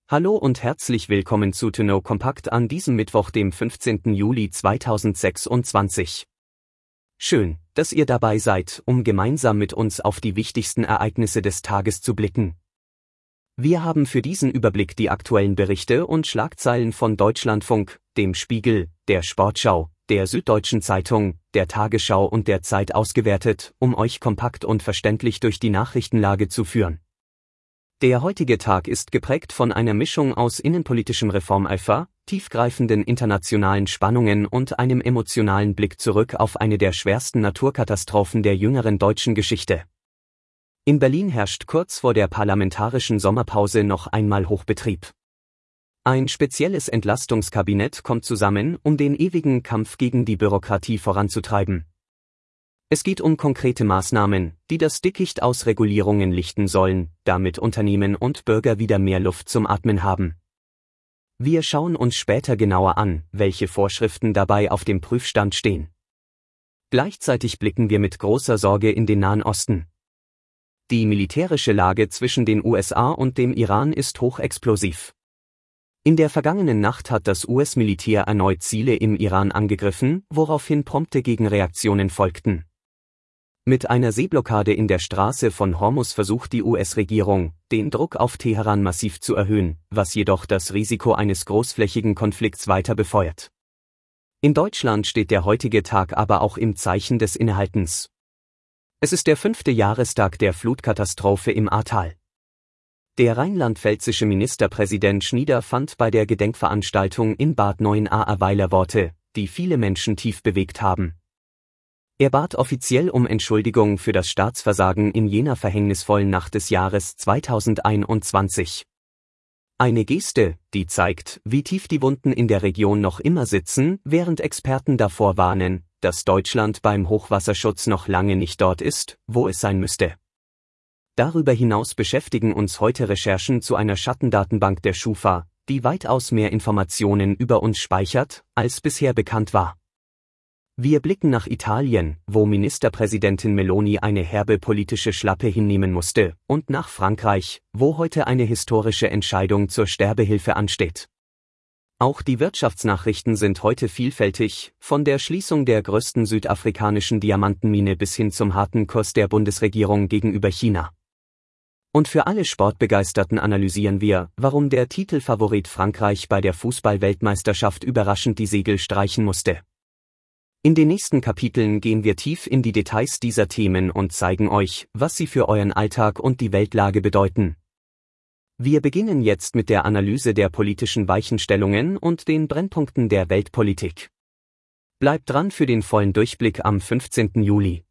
Hallo und herzlich willkommen zu TUNO Kompakt an diesem Mittwoch, dem 15. Juli 2026. Schön, dass ihr dabei seid, um gemeinsam mit uns auf die wichtigsten Ereignisse des Tages zu blicken. Wir haben für diesen Überblick die aktuellen Berichte und Schlagzeilen von Deutschlandfunk, dem Spiegel, der Sportschau, der Süddeutschen Zeitung, der Tagesschau und der Zeit ausgewertet, um euch kompakt und verständlich durch die Nachrichtenlage zu führen. Der heutige Tag ist geprägt von einer Mischung aus innenpolitischem Reformeifer, tiefgreifenden internationalen Spannungen und einem emotionalen Blick zurück auf eine der schwersten Naturkatastrophen der jüngeren deutschen Geschichte. In Berlin herrscht kurz vor der parlamentarischen Sommerpause noch einmal Hochbetrieb. Ein spezielles Entlastungskabinett kommt zusammen, um den ewigen Kampf gegen die Bürokratie voranzutreiben. Es geht um konkrete Maßnahmen, die das Dickicht aus Regulierungen lichten sollen, damit Unternehmen und Bürger wieder mehr Luft zum Atmen haben. Wir schauen uns später genauer an, welche Vorschriften dabei auf dem Prüfstand stehen. Gleichzeitig blicken wir mit großer Sorge in den Nahen Osten. Die militärische Lage zwischen den USA und dem Iran ist hochexplosiv. In der vergangenen Nacht hat das US-Militär erneut Ziele im Iran angegriffen, woraufhin prompte Gegenreaktionen folgten. Mit einer Seeblockade in der Straße von Hormuz versucht die US-Regierung, den Druck auf Teheran massiv zu erhöhen, was jedoch das Risiko eines großflächigen Konflikts weiter befeuert. In Deutschland steht der heutige Tag aber auch im Zeichen des Innehaltens. Es ist der 5. Jahrestag der Flutkatastrophe im Ahrtal. Der rheinland-pfälzische Ministerpräsident Schnieder fand bei der Gedenkveranstaltung in Bad Neuenahr Worte, die viele Menschen tief bewegt haben. Er bat offiziell um Entschuldigung für das Staatsversagen in jener verhängnisvollen Nacht des Jahres 2021. Eine Geste, die zeigt, wie tief die Wunden in der Region noch immer sitzen, während Experten davor warnen, dass Deutschland beim Hochwasserschutz noch lange nicht dort ist, wo es sein müsste. Darüber hinaus beschäftigen uns heute Recherchen zu einer Schattendatenbank der Schufa, die weitaus mehr Informationen über uns speichert, als bisher bekannt war. Wir blicken nach Italien, wo Ministerpräsidentin Meloni eine herbe politische Schlappe hinnehmen musste, und nach Frankreich, wo heute eine historische Entscheidung zur Sterbehilfe ansteht. Auch die Wirtschaftsnachrichten sind heute vielfältig, von der Schließung der größten südafrikanischen Diamantenmine bis hin zum harten Kurs der Bundesregierung gegenüber China. Und für alle Sportbegeisterten analysieren wir, warum der Titelfavorit Frankreich bei der Fußball-Weltmeisterschaft überraschend die Segel streichen musste. In den nächsten Kapiteln gehen wir tief in die Details dieser Themen und zeigen euch, was sie für euren Alltag und die Weltlage bedeuten. Wir beginnen jetzt mit der Analyse der politischen Weichenstellungen und den Brennpunkten der Weltpolitik. Bleibt dran für den vollen Durchblick am 15. Juli.